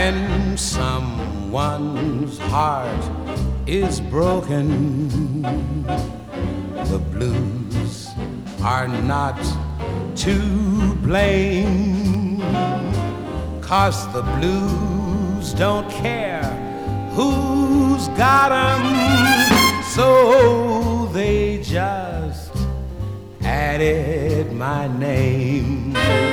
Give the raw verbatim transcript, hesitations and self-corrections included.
When someone's heart is broken, the blues are not to blame, 'cause the blues don't care who's got 'em, so they just added my name.